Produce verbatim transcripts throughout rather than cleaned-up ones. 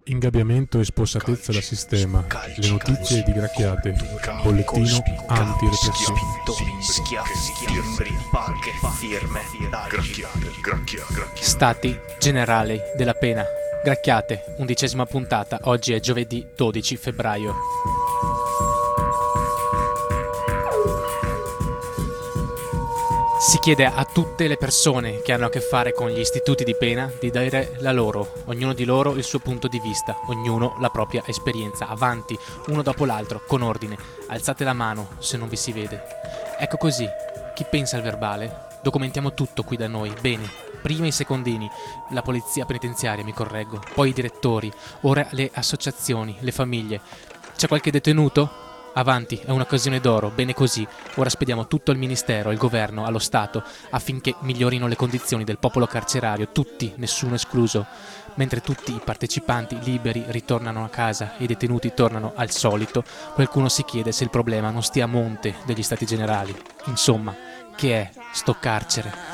Ingabbiamento e spossatezza da sistema, le notizie di Gracchiate, bollettino antirepressione. Stati Generali della Pena. Gracchiate, undicesima puntata, oggi è giovedì dodici febbraio. Si chiede a tutte le persone che hanno a che fare con gli istituti di pena di dire la loro, ognuno di loro il suo punto di vista, ognuno la propria esperienza. Avanti, uno dopo l'altro, con ordine. Alzate la mano se non vi si vede. Ecco così, chi pensa al verbale? Documentiamo tutto qui da noi, bene. Prima i secondini, la polizia penitenziaria, mi correggo, poi i direttori, ora le associazioni, le famiglie. C'è qualche detenuto? Avanti, è un'occasione d'oro, bene così. Ora spediamo tutto al Ministero, al Governo, allo Stato, affinché migliorino le condizioni del popolo carcerario, tutti, nessuno escluso. Mentre tutti i partecipanti liberi ritornano a casa e i detenuti tornano al solito, qualcuno si chiede se il problema non stia a monte degli Stati Generali. Insomma, che è sto carcere?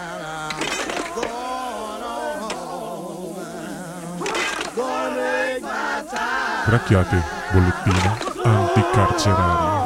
Gracchiate, bollettino anticarcerario.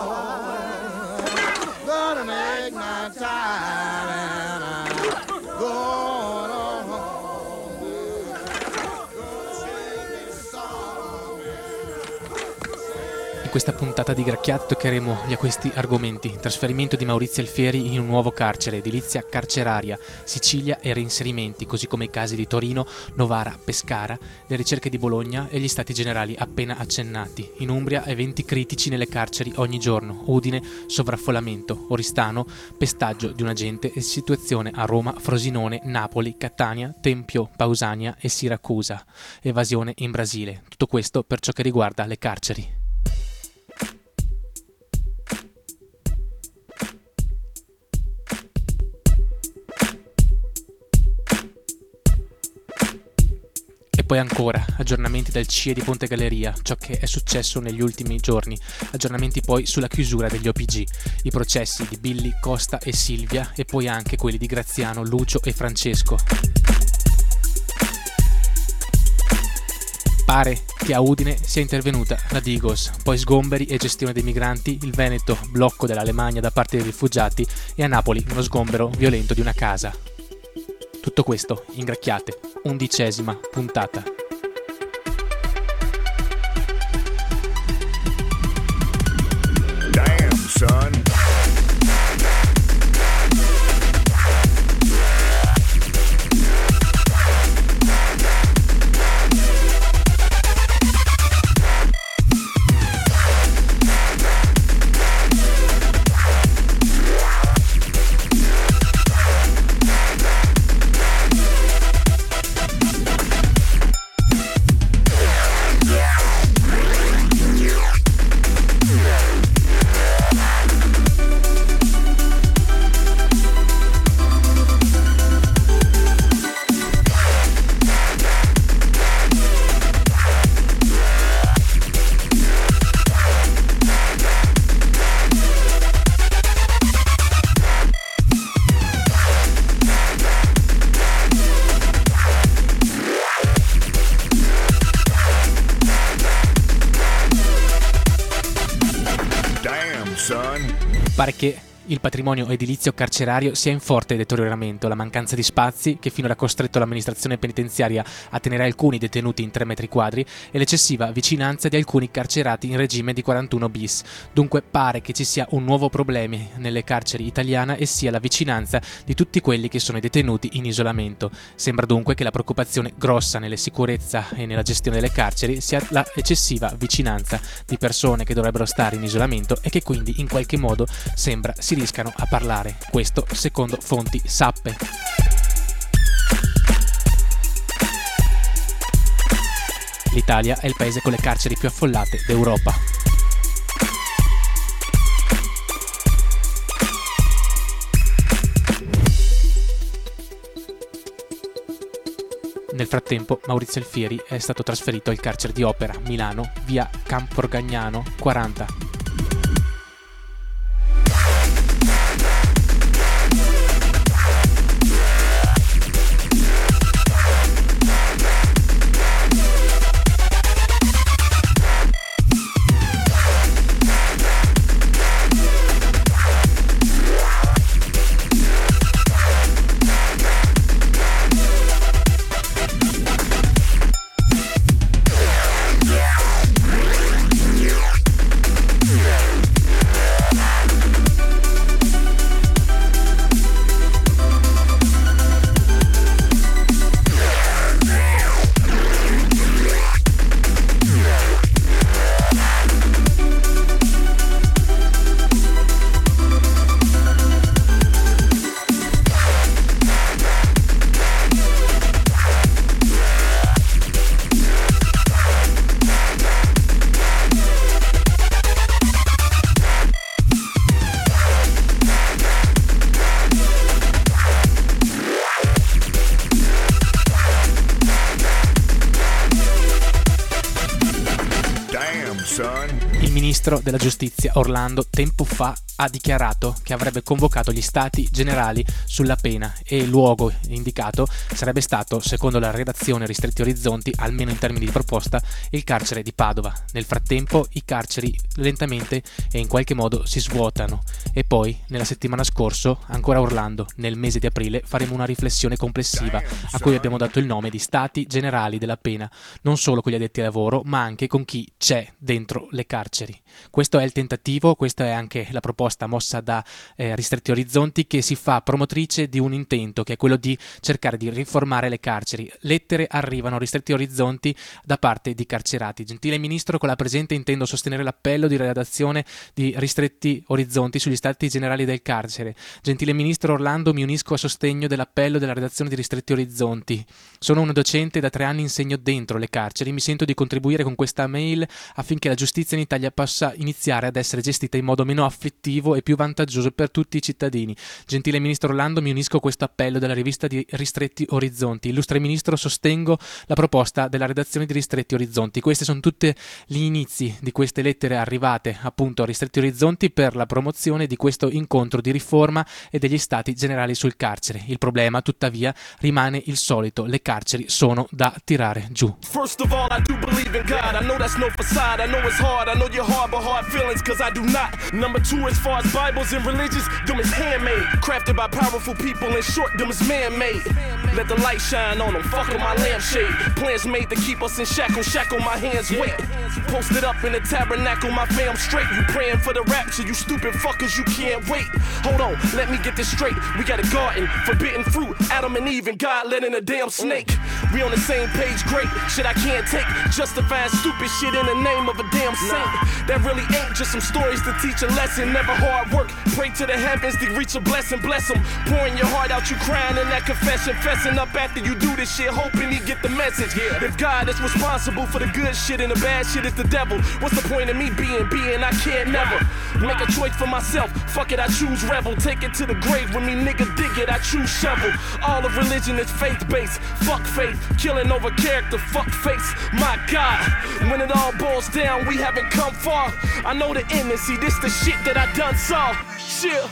In questa puntata di Gracchiate toccheremo a questi argomenti: trasferimento di Maurizio Alfieri in un nuovo carcere, edilizia carceraria, Sicilia e reinserimenti, così come i casi di Torino, Novara, Pescara, le ricerche di Bologna e gli stati generali appena accennati. In Umbria eventi critici nelle carceri ogni giorno: Udine, sovraffollamento; Oristano, pestaggio di un agente, e situazione a Roma, Frosinone, Napoli, Catania, Tempio, Pausania e Siracusa; evasione in Brasile. Tutto questo per ciò che riguarda le carceri. E poi ancora, aggiornamenti dal C I E di Ponte Galleria, ciò che è successo negli ultimi giorni, aggiornamenti poi sulla chiusura degli O P G, i processi di Billy, Costa e Silvia e poi anche quelli di Graziano, Lucio e Francesco. Pare che a Udine sia intervenuta la Digos, poi sgomberi e gestione dei migranti, il Veneto, blocco dell'Alemagna da parte dei rifugiati e a Napoli uno sgombero violento di una casa. Tutto questo in Gracchiate, undicesima puntata. Damn, son. Pare che il patrimonio edilizio carcerario sia in forte deterioramento. La mancanza di spazi, che finora ha costretto l'amministrazione penitenziaria a tenere alcuni detenuti in tre metri quadri, e l'eccessiva vicinanza di alcuni carcerati in regime di quarantuno bis. Dunque pare che ci sia un nuovo problema nelle carceri italiane e sia la vicinanza di tutti quelli che sono i detenuti in isolamento. Sembra dunque che la preoccupazione grossa nella sicurezza e nella gestione delle carceri sia la eccessiva vicinanza di persone che dovrebbero stare in isolamento e che quindi in qualche modo sembra si riescano a parlare. Questo secondo fonti sappe. L'Italia è il paese con le carceri più affollate d'Europa. Nel frattempo Maurizio Alfieri è stato trasferito al carcere di Opera, Milano, via Camporgagnano quaranta. Il ministro della giustizia Orlando tempo fa ha dichiarato che avrebbe convocato gli stati generali sulla pena e il luogo indicato sarebbe stato, secondo la redazione Ristretti Orizzonti, almeno in termini di proposta, il carcere di Padova. Nel frattempo i carceri lentamente e in qualche modo si svuotano e poi, nella settimana scorsa, ancora a Orlando, nel mese di aprile, faremo una riflessione complessiva a cui abbiamo dato il nome di stati generali della pena, non solo con gli addetti ai lavoro ma anche con chi c'è dentro le carceri. Questo è il tentativo, questa è anche la proposta mossa da eh, Ristretti Orizzonti, che si fa promotrice di un intento che è quello di cercare di riformare le carceri. Lettere arrivano a Ristretti Orizzonti da parte di carcerati. Gentile Ministro, con la presente intendo sostenere l'appello di redazione di Ristretti Orizzonti sugli stati generali del carcere. Gentile Ministro Orlando, mi unisco a sostegno dell'appello della redazione di Ristretti Orizzonti. Sono un docente e da tre anni insegno dentro le carceri. Mi sento di contribuire con questa mail affinché la giustizia in Italia possa iniziare ad essere gestita in modo meno afflittivo e più vantaggioso per tutti i cittadini. Gentile Ministro Orlando, mi unisco a questo appello della rivista di Ristretti Orizzonti. Illustre Ministro, sostengo la proposta della redazione di Ristretti Orizzonti. Questi sono tutti gli inizi di queste lettere arrivate appunto a Ristretti Orizzonti per la promozione di questo incontro di riforma e degli stati generali sul carcere. Il problema, tuttavia, rimane il solito: le carceri sono da tirare giù. First of all, I do believe in God. I know that's no facade. I know it's hard. I know you're hard, but hard feelings, cause I do not. Number two, as far as Bibles and religions, them is handmade, crafted by powerful people. In short, them is man-made. Let the light shine on them. Fuck with my lampshade. Plans made to keep us in shackles. Shackle my hands, wait. Posted up in the tabernacle, my fam straight. You praying for the rapture, you stupid fuckers, you can't wait. Hold on, let me get this straight. We got a garden, forbidden fruit, Adam and Eve, and God led in a damn snake. We on the same page, great. Shit I can't take, justifying stupid shit in the name of a damn saint. That really ain't just some stories to teach a lesson. Never hard work, pray to the heavens to reach a blessing. Bless them, pouring your heart out, you crying in that confession. Fessing up after you do this shit, hoping he get the message. If God is responsible for the good shit and the bad shit is the devil, what's the point of me being, being, I can't never make a choice for myself. Fuck it, I choose rebel. Take it to the grave when me nigga dig it, I choose shovel. All of religion is faith-based. Fuck faith, killing over character, fuck face. My God, when it all boils down, we haven't come far. I know the end, and see this the shit that I done saw. Chill.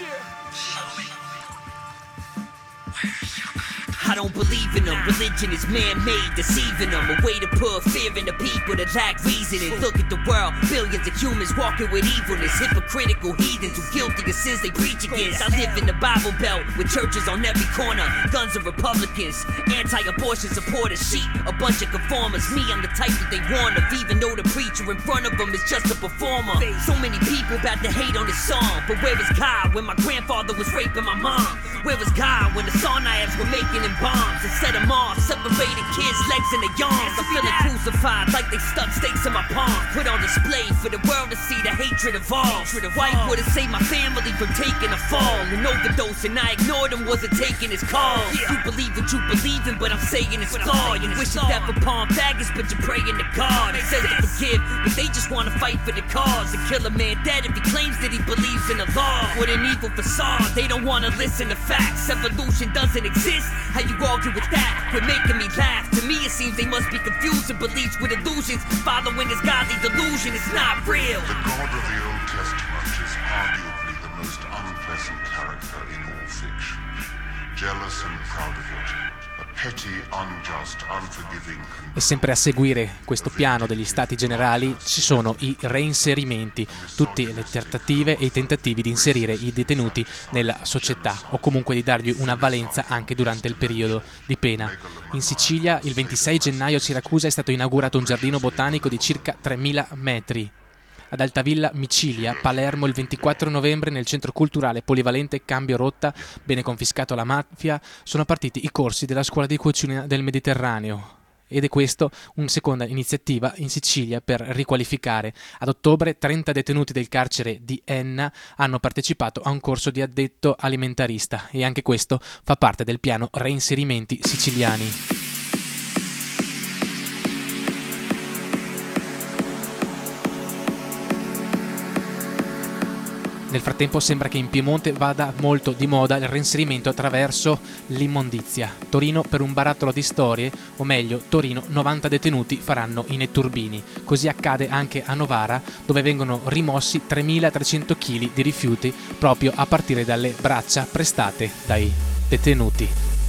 I don't believe in them. Religion is man-made, deceiving them. A way to put fear in the people that lack reasoning. Look at the world, billions of humans walking with evilness. Hypocritical heathens who guilty of sins they preach against. I live in the Bible Belt with churches on every corner. Guns are Republicans, anti-abortion supporters, sheep, a bunch of conformers. Me, I'm the type that they warn of, even though the preacher in front of them is just a performer. So many people about to hate on this song, but where was God when my grandfather was raping my mom? Where was God when the Sarnaibs were making him bombs and set them off, separated kids' legs in their arms? I'm feeling crucified like they stuck stakes in my palm. Put on display for the world to see the hatred of all. White would've saved my family from taking a fall and overdose, and I ignored him, wasn't taking his calls. You believe what you believe in, but I'm saying it's flawed. You wish you never palm faggots, but you're praying to God. It says to forgive, but they just wanna fight for the cause and kill a man dead if he claims that he believes in the law. With an evil facade, they don't wanna listen to facts. Evolution doesn't exist. How you argue with that? Quit making me laugh. To me it seems they must be confusing beliefs with illusions. Following this godly delusion, it's not real. The God of the Old Testament is arguably the most unpleasant character in all fiction. Jealous and proud of it. A petty, unjust, unforgiving. E sempre a seguire questo piano degli stati generali ci sono i reinserimenti, tutte le trattative e i tentativi di inserire i detenuti nella società o comunque di dargli una valenza anche durante il periodo di pena. In Sicilia il ventisei gennaio a Siracusa è stato inaugurato un giardino botanico di circa tremila metri. Ad Altavilla, Micilia, Palermo il ventiquattro novembre nel centro culturale polivalente Cambio Rotta, bene confiscato alla mafia, sono partiti i corsi della scuola di cucina del Mediterraneo. Ed è questo una seconda iniziativa in Sicilia per riqualificare. Ad ottobre trenta detenuti del carcere di Enna hanno partecipato a un corso di addetto alimentarista e anche questo fa parte del piano reinserimenti siciliani. Nel frattempo sembra che in Piemonte vada molto di moda il reinserimento attraverso l'immondizia. Torino per un barattolo di storie, o meglio Torino novanta detenuti faranno i netturbini. Così accade anche a Novara, dove vengono rimossi tremilatrecento chili di rifiuti proprio a partire dalle braccia prestate dai detenuti.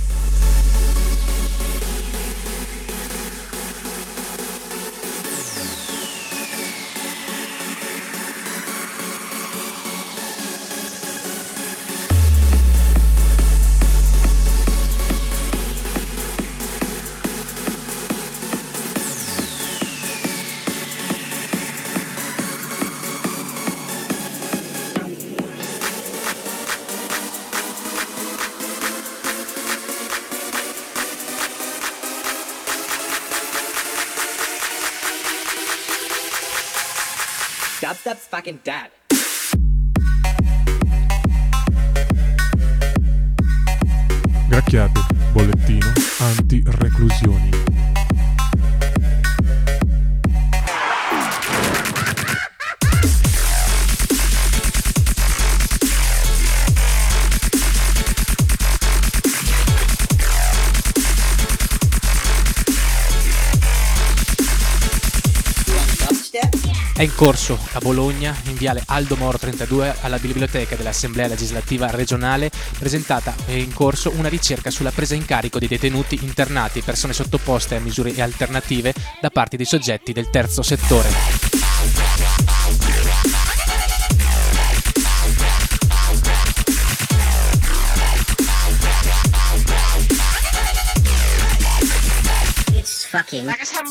Dubstep's fucking dead. Gracchiate, bollettino, anti-reclusioni. È in corso a Bologna, in viale Aldo Moro trentadue, alla biblioteca dell'Assemblea legislativa regionale, presentata è in corso una ricerca sulla presa in carico di detenuti internati e persone sottoposte a misure alternative da parte di soggetti del terzo settore. It's fucking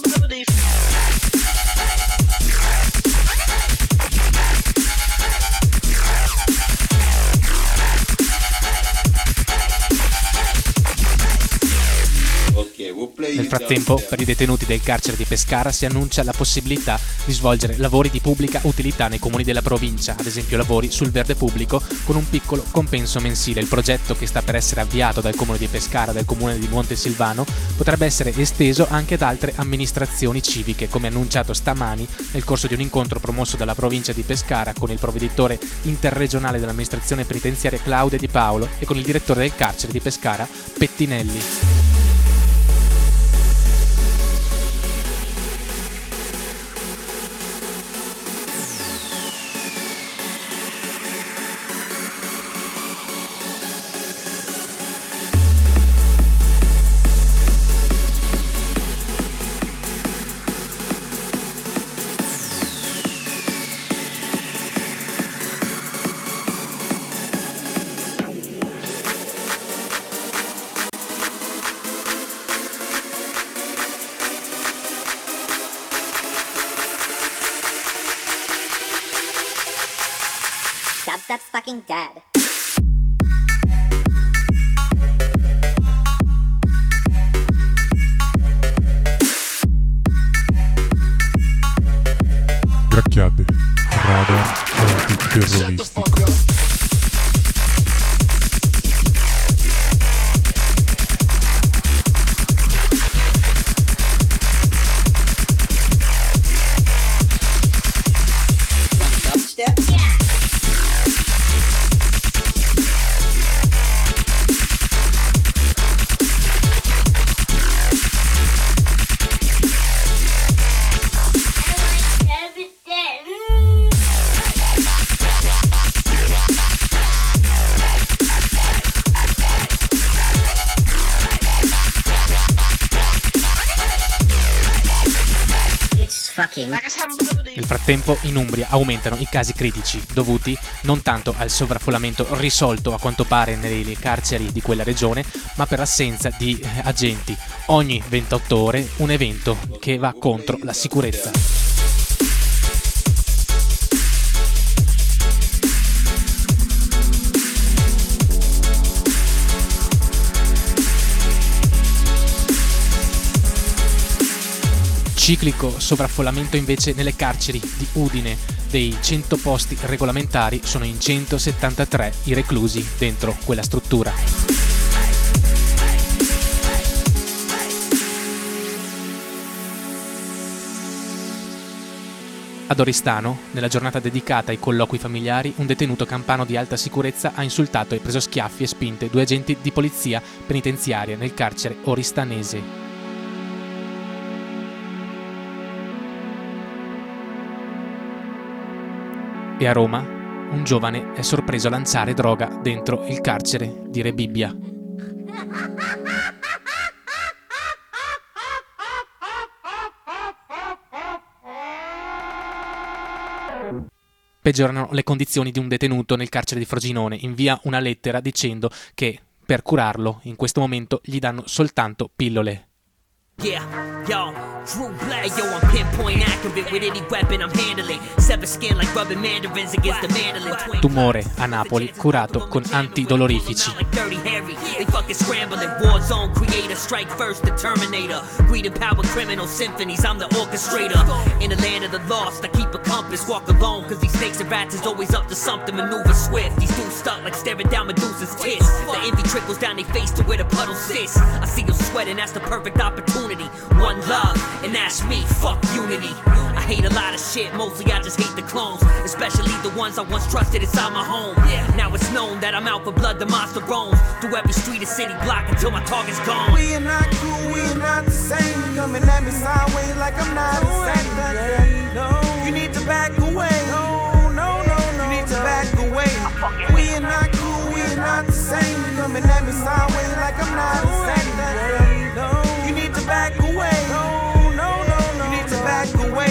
Nel frattempo, per i detenuti del carcere di Pescara si annuncia la possibilità di svolgere lavori di pubblica utilità nei comuni della provincia, ad esempio lavori sul verde pubblico con un piccolo compenso mensile. Il progetto, che sta per essere avviato dal comune di Pescara e dal comune di Montesilvano, potrebbe essere esteso anche ad altre amministrazioni civiche, come annunciato stamani nel corso di un incontro promosso dalla provincia di Pescara con il provveditore interregionale dell'amministrazione penitenziaria Claudia Di Paolo e con il direttore del carcere di Pescara Pettinelli. Dubstep's fucking dead. Gracchiate, radar antiterroristico. Nel frattempo in Umbria aumentano i casi critici dovuti non tanto al sovraffollamento risolto a quanto pare nelle carceri di quella regione, ma per assenza di eh, agenti. Ogni ventotto ore un evento che va contro la sicurezza. Ciclico sovraffollamento invece nelle carceri di Udine. Dei cento posti regolamentari sono in centosettantatré i reclusi dentro quella struttura. Ad Oristano, nella giornata dedicata ai colloqui familiari, un detenuto campano di alta sicurezza ha insultato e preso schiaffi e spinte due agenti di polizia penitenziaria nel carcere oristanese. E a Roma, un giovane è sorpreso a lanciare droga dentro il carcere di Rebibbia. Peggiorano le condizioni di un detenuto nel carcere di Frosinone. Invia una lettera dicendo che per curarlo in questo momento gli danno soltanto pillole. Yeah, yo, true black. Hey, yo, I'm pinpoint accurate with any weapon I'm handling. Sever skin like rubbing mandarins against the mandolin. Tumore a Napoli curato con antidolorifici. They fucking scrambling. Warzone creator, strike first, the Terminator. Greeting power criminal symphonies, I'm the orchestrator. In the land of the lost, I keep a compass, walk alone, cause these snakes and rats is always up to something, maneuver swift. These dudes stuck like staring down Medusa's tits. The envy trickles down their face to where the puddle sits. I see them sweating, that's the perfect opportunity. One love, and that's me, fuck unity. I hate a lot of shit, mostly I just hate the clones, especially the ones I once trusted inside my home. Now it's known that I'm out for blood, the monster roams through every street and city block until my target's gone. We are not cool, we are not the same. Coming at me sideways like I'm not the same. Yeah, no, you need to back away. No, no, no, no, you need to back away. We are not cool, we are not the same. Coming at me sideways like I'm not the same. Yeah, no, you need to back away. No, no, no, no, you need to back away.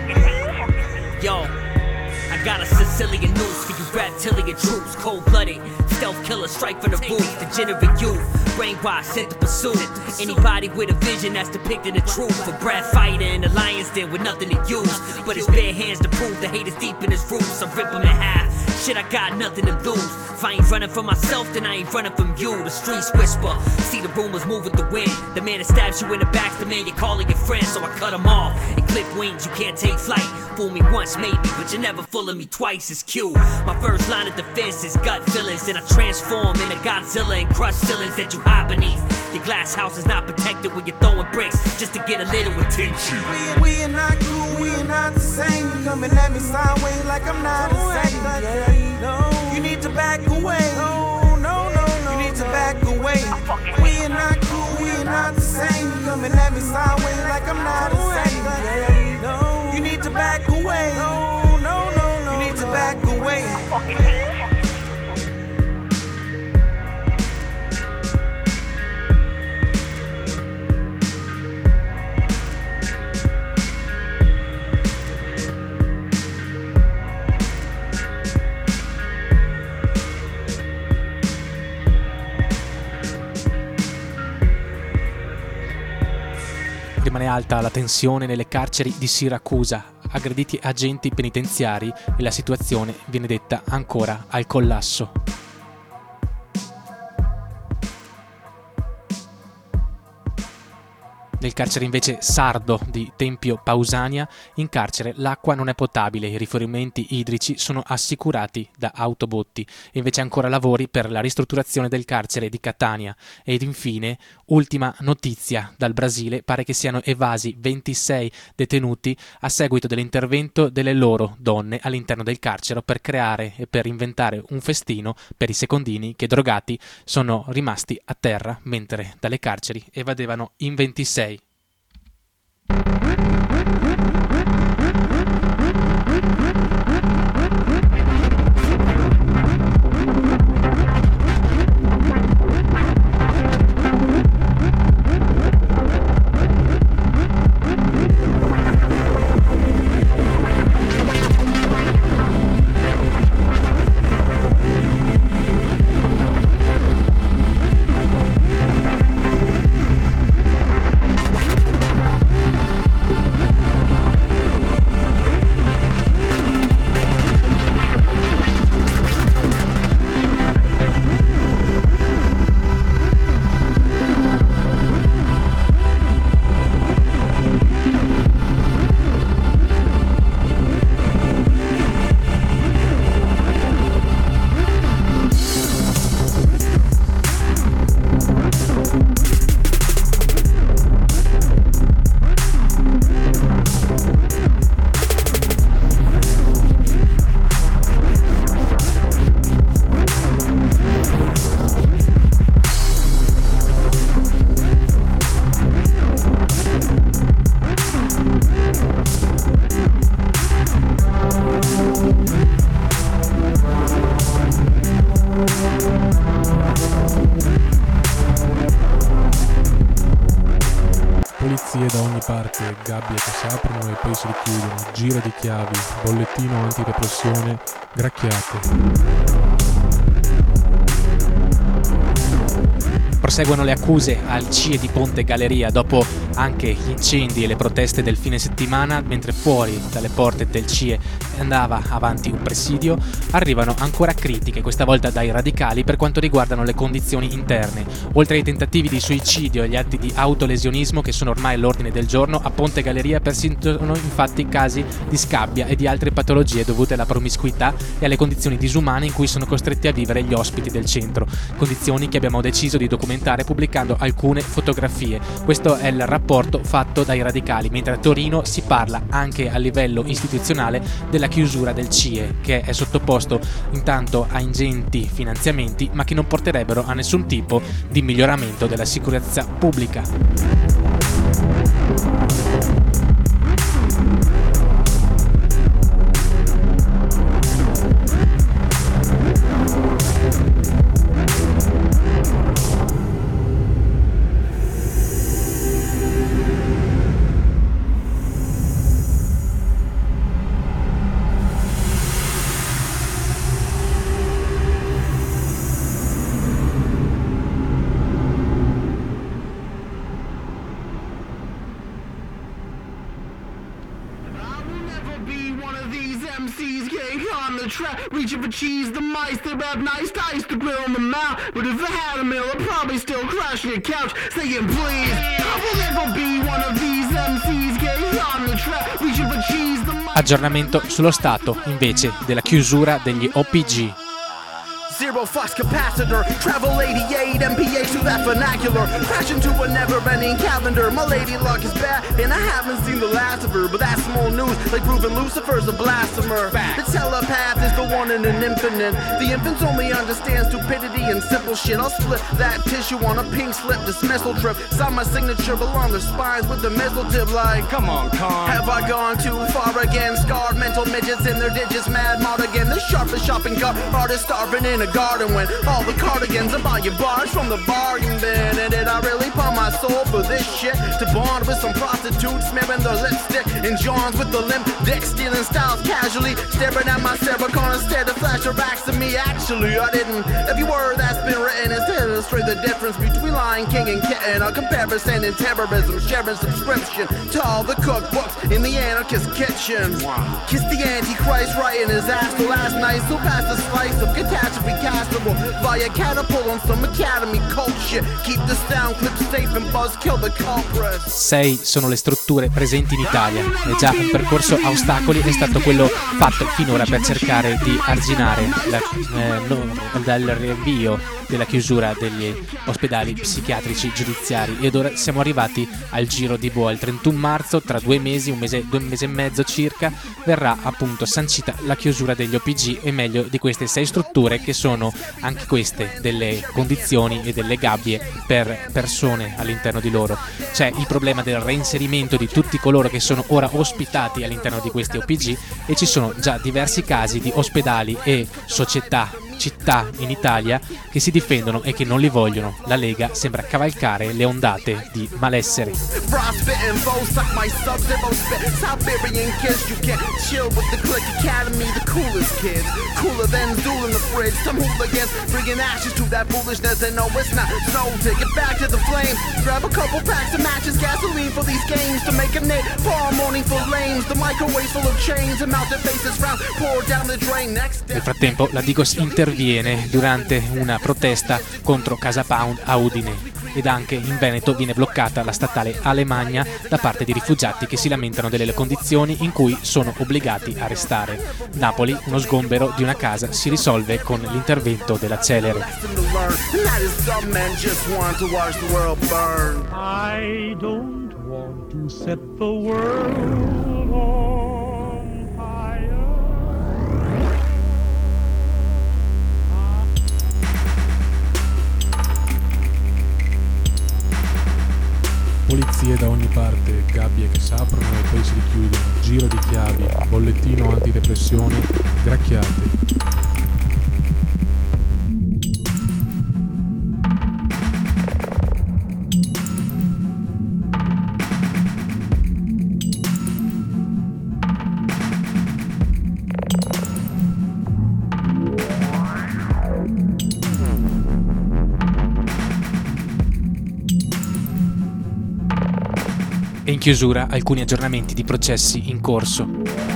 Yo, I got a Sicilian noose for you reptilian troops. Cold-blooded, stealth killer, strike from the roof. Degenerate youth, brainwashed, sent to pursue anybody with a vision that's depicting the truth. For breath fighter in the lion's den with nothing to use but his bare hands to prove the hate is deep in his roots. I rip him in half, shit, I got nothing to lose. If I ain't running from myself, then I ain't running from you. The streets whisper, see the rumors move with the wind. The man that stabs you in the back's the man you're calling your friend. So I cut him off and clip wings, you can't take flight. Fool me once maybe, but you're never fooling me twice. It's Q. My first line of defense is gut feelings, and I transform into Godzilla and crush ceilings that you hide beneath. Your glass house is not protected when you're throwing bricks just to get a little attention. We, we are not cool, we are not the same. Coming at me sideways like I'm not the same. Yeah, no, you need to back away. No, no, no, no, you need to back away. We are not cool, we are not the same. Coming at me sideways like I'm not the same. Yeah, no, you need to back away. No, no, no, no, you need to back away. Rimane alta la tensione nelle carceri di Siracusa, aggrediti agenti penitenziari e la situazione viene detta ancora al collasso. Nel carcere invece sardo di Tempio Pausania, in carcere l'acqua non è potabile, i rifornimenti idrici sono assicurati da autobotti e invece ancora lavori per la ristrutturazione del carcere di Catania. Ed infine, ultima notizia dal Brasile, pare che siano evasi ventisei detenuti a seguito dell'intervento delle loro donne all'interno del carcere per creare e per inventare un festino per i secondini che drogati sono rimasti a terra mentre dalle carceri evadevano in ventisei. da ogni parte, gabbie che si aprono e poi si richiudono, giro di chiavi, bollettino antirepressione, gracchiate. Proseguono le accuse al C I E di Ponte Galleria dopo anche gli incendi e le proteste del fine settimana, mentre fuori dalle porte del C I E andava avanti un presidio. Arrivano ancora critiche, questa volta dai radicali, per quanto riguardano le condizioni interne. Oltre ai tentativi di suicidio e gli atti di autolesionismo che sono ormai all'ordine del giorno, a Ponte Galleria persistono infatti casi di scabbia e di altre patologie dovute alla promiscuità e alle condizioni disumane in cui sono costretti a vivere gli ospiti del centro, condizioni che abbiamo deciso di documentare pubblicando alcune fotografie. Questo è il rapporto fatto dai radicali, mentre a Torino si parla anche a livello istituzionale della chiusura del C I E, che è sottoposto intanto a ingenti finanziamenti ma che non porterebbero a nessun tipo di miglioramento della sicurezza pubblica. Reaching for cheese, the mice, they have nice ice to grill in the mouth. But if I had a meal, I'd probably still crash your couch, saying please. I will never be one of these M Cs getting on the track. Reaching for cheese, the mice. Aggiornamento sullo stato, invece, della chiusura degli O P G. Zero flux capacitor, travel eighty-eight M P A to that vernacular. Crash into a never-ending calendar. My lady luck is bad, and I haven't seen the last of her. But that's small news, like proving Lucifer's a blasphemer. The telepath is the one in an infinite. The infants only understand stupidity and simple shit. I'll split that tissue on a pink slip dismissal trip. Sign my signature along their spines with the missile tip like, come on, con. Have I gone too far again? Scarred mental midgets in their digits, mad mod again. The sharpest shopping cart, artist starving in a garden when all the cardigans are buying bars from the bargain bin. And did I really pump my soul for this shit? To bond with some prostitutes smearing their lipstick and Johns with the limp dick stealing styles casually staring at my Saracon instead to flash her backs to me. Actually I didn't. Every word that's been written is to illustrate the difference between Lion King and Kitten. A comparison in terrorism, sharing subscription to all the cookbooks in the anarchist kitchen. Kiss the Antichrist right in his ass the last night, so pass the slice of catastrophe castable via catapult on some academy cult shit. Keep the sound clip safe and buzz kill the culprits. Sei sono le strutture presenti in Italia e già un percorso a ostacoli è stato quello fatto finora per cercare di arginare la, eh, no, dal rinvio della chiusura degli ospedali psichiatrici giudiziari, ed ora siamo arrivati al giro di boa. Il trentuno marzo, tra due mesi, un mese, due mesi e mezzo circa, verrà appunto sancita la chiusura degli O P G, e meglio di queste sei strutture che sono anche queste delle condizioni e delle gabbie per persone all'interno di loro. C'è il problema del reinserimento di tutti coloro che sono ora ospitati all'interno di questi O P G, e ci sono già diversi casi di ospedali e società, città in Italia che si difendono e che non li vogliono. La Lega sembra cavalcare le ondate di malessere. Nel frattempo la Digos interviene durante una protesta contro Casa Pound a Udine, ed anche in Veneto viene bloccata la statale Alemagna da parte di rifugiati che si lamentano delle condizioni in cui sono obbligati a restare. Napoli, uno sgombero di una casa si risolve con l'intervento della Celere. I don't want to set the world on fire. Polizie da ogni parte, gabbie che si aprono e poi si richiudono, giro di chiavi, bollettino antirepressione, gracchiate. chiusura alcuni aggiornamenti di processi in corso.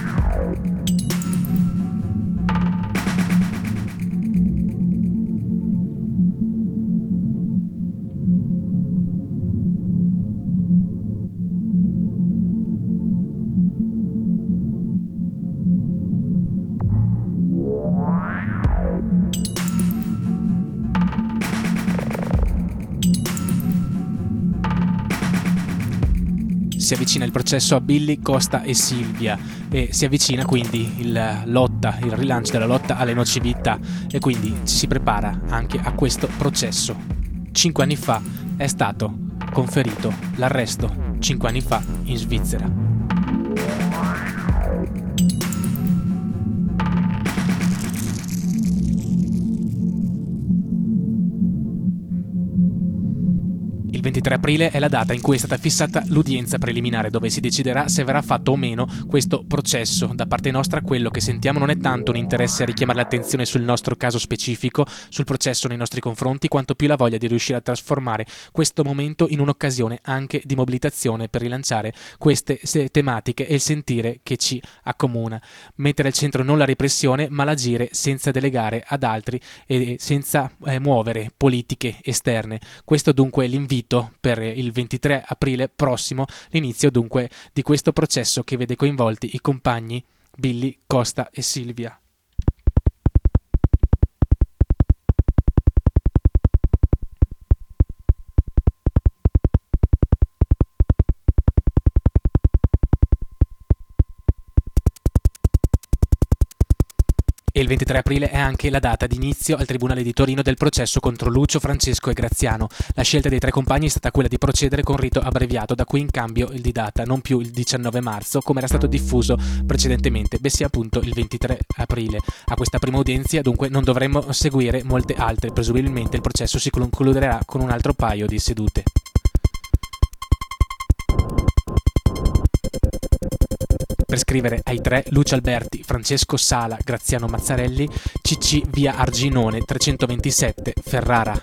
Si avvicina il processo a Billy, Costa e Silvia e si avvicina quindi il lotta, il rilancio della lotta alle nocività e quindi ci si prepara anche a questo processo. Cinque anni fa è stato conferito l'arresto, cinque anni fa in Svizzera. Il ventitré aprile è la data in cui è stata fissata l'udienza preliminare dove si deciderà se verrà fatto o meno questo processo. Da parte nostra quello che sentiamo non è tanto un interesse a richiamare l'attenzione sul nostro caso specifico, sul processo nei nostri confronti, quanto più la voglia di riuscire a trasformare questo momento in un'occasione anche di mobilitazione per rilanciare queste tematiche e il sentire che ci accomuna. Mettere al centro non la repressione ma l'agire senza delegare ad altri e senza eh, muovere politiche esterne. Questo dunque è l'invito per il ventitré aprile prossimo, l'inizio dunque di questo processo che vede coinvolti i compagni Billy, Costa e Silvia. E il ventitré aprile è anche la data di inizio al Tribunale di Torino del processo contro Lucio, Francesco e Graziano. La scelta dei tre compagni è stata quella di procedere con rito abbreviato, da cui in cambio il di data, non più il diciannove marzo come era stato diffuso precedentemente, bensì appunto il ventitré aprile. A questa prima udienza dunque non dovremmo seguire molte altre, presumibilmente il processo si concluderà con un altro paio di sedute. Per scrivere ai tre Lucio Alberti, Francesco Sala, Graziano Mazzarelli, C C via Arginone trecentoventisette, Ferrara.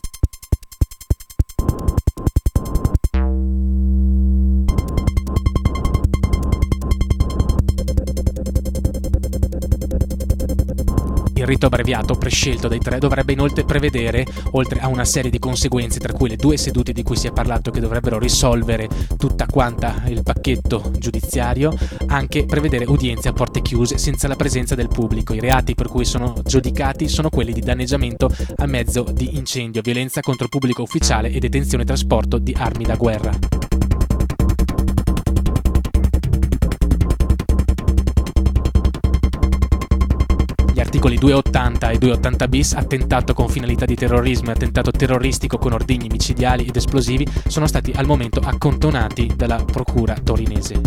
Il rito abbreviato prescelto dai tre dovrebbe inoltre prevedere, oltre a una serie di conseguenze, tra cui le due sedute di cui si è parlato che dovrebbero risolvere tutta quanta il pacchetto giudiziario, anche prevedere udienze a porte chiuse senza la presenza del pubblico. I reati per cui sono giudicati sono quelli di danneggiamento a mezzo di incendio, violenza contro il pubblico ufficiale e detenzione e trasporto di armi da guerra. Gli articoli duecentottanta e duecentottanta bis, attentato con finalità di terrorismo e attentato terroristico con ordigni micidiali ed esplosivi, sono stati al momento accantonati dalla procura torinese.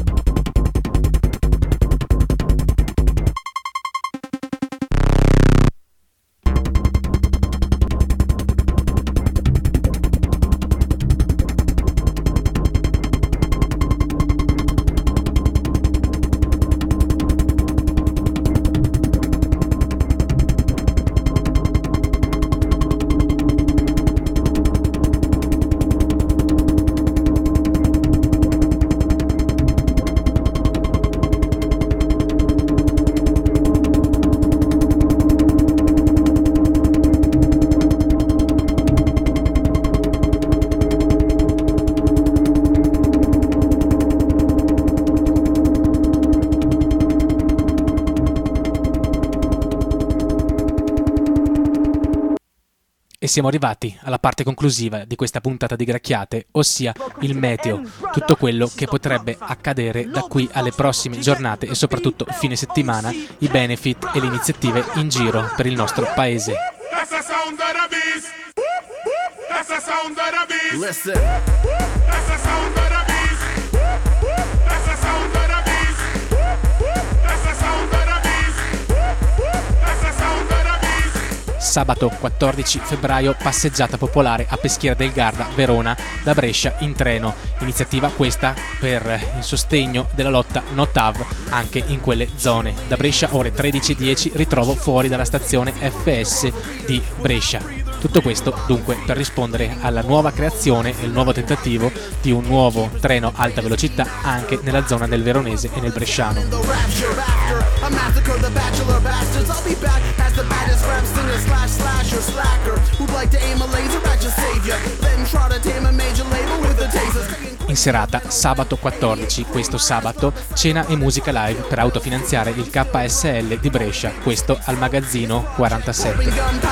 E siamo arrivati alla parte conclusiva di questa puntata di Gracchiate, ossia il meteo, tutto quello che potrebbe accadere da qui alle prossime giornate e soprattutto fine settimana, i benefit e le iniziative in giro per il nostro paese. Sabato quattordici febbraio, passeggiata popolare a Peschiera del Garda, Verona, da Brescia in treno. Iniziativa questa per il sostegno della lotta No T A V anche in quelle zone. Da Brescia ore tredici e dieci, ritrovo fuori dalla stazione F S di Brescia. Tutto questo dunque per rispondere alla nuova creazione e il nuovo tentativo di un nuovo treno alta velocità anche nella zona del Veronese e nel Bresciano. In serata, sabato quattordici, questo sabato, cena e musica live per autofinanziare il K S L di Brescia, questo al Magazzino quarantasette.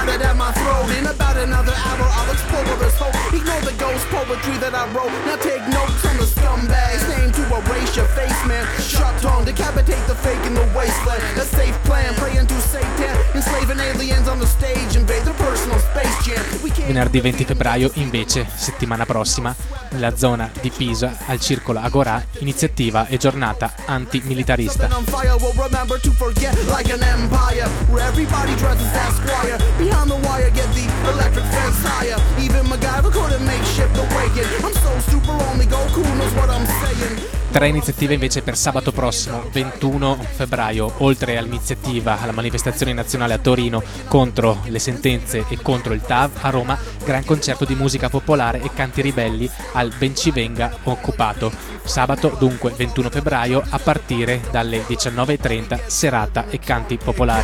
Venerdì venti febbraio, invece, settimana prossima, nella zona di Pisa, al Circolo Agorà, iniziativa e giornata antimilitarista. Tre iniziative invece per sabato prossimo, ventuno febbraio, oltre all'iniziativa, alla manifestazione nazionale a Torino contro le sentenze e contro il T A V, a Roma, gran concerto di musica popolare e canti ribelli al Bencivenga occupato. Sabato dunque ventuno febbraio a partire dalle diciannove e trenta, serata e canti popolari.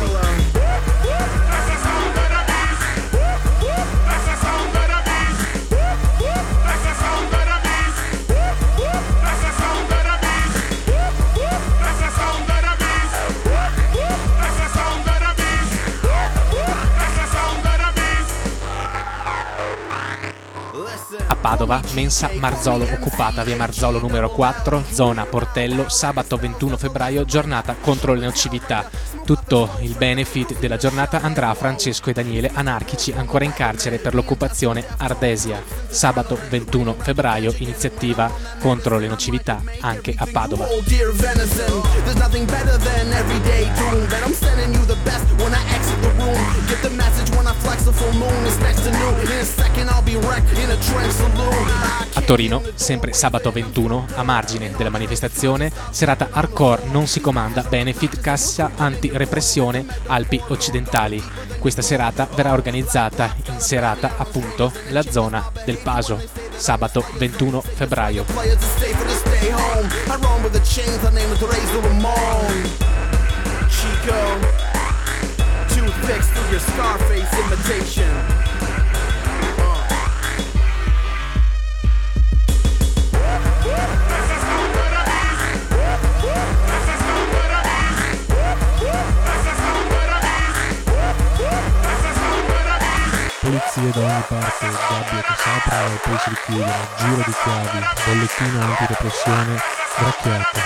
A Padova, mensa Marzolo occupata, via Marzolo numero quattro, zona Portello, sabato ventuno febbraio, giornata contro le nocività. Tutto il benefit della giornata andrà a Francesco e Daniele, anarchici ancora in carcere per l'occupazione Ardesia. Sabato ventuno febbraio, iniziativa contro le nocività anche a Padova. A Torino, sempre sabato ventuno, a margine della manifestazione, serata hardcore non si comanda, benefit cassa anti-repressione Alpi Occidentali. Questa serata verrà organizzata in serata appunto nella zona del Paso, sabato ventuno febbraio. Polizie da ogni parte, gabbie che si aprono e poi si richiudono, giro di chiavi, bollettino antirepressione, gracchiate.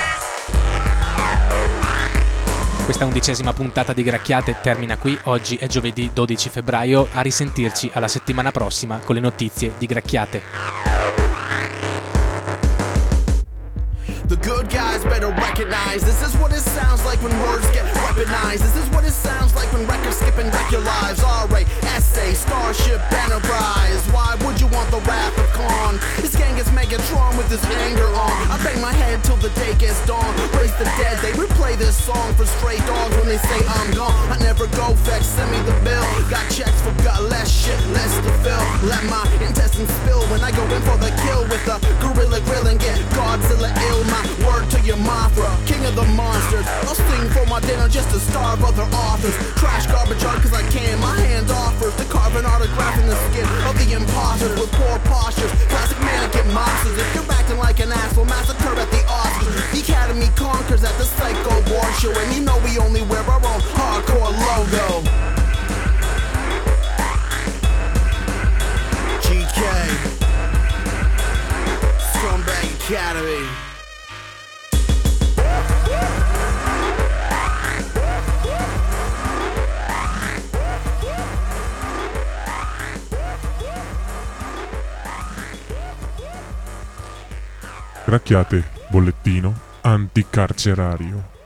Questa undicesima puntata di Gracchiate termina qui, oggi è giovedì dodici febbraio, a risentirci alla settimana prossima con le notizie di Gracchiate. The good guys better recognize this is what it sounds like when words get weaponized. This is what it sounds like when records skip and wreck your lives. Alright, essay, Starship Enterprise. Why would you want the wrath of Khan? This gang gets Megatron with his anger on. I bang my head till the day gets dawn. Raise the dead, they replay this song for stray dogs when they say I'm gone. I never go fetch, send me the bill. Got checks for got less shit, less to fill. Let my intestines spill when I go in for the kill with a gorilla grill and get Godzilla ill. My word to your Mothra, king of the monsters. I'll sting for my dinner just to starve other authors. Trash garbage art cause I can, my hand offers to carve an autograph in the skin of the imposters with poor postures. Classic mannequin monsters. If you're acting like an asshole, massacre at the Oscars. The Academy conquers at the Psycho War Show, and you know we only wear our own hardcore logo. G K Scumbag Academy. Gracchiate, bollettino anticarcerario.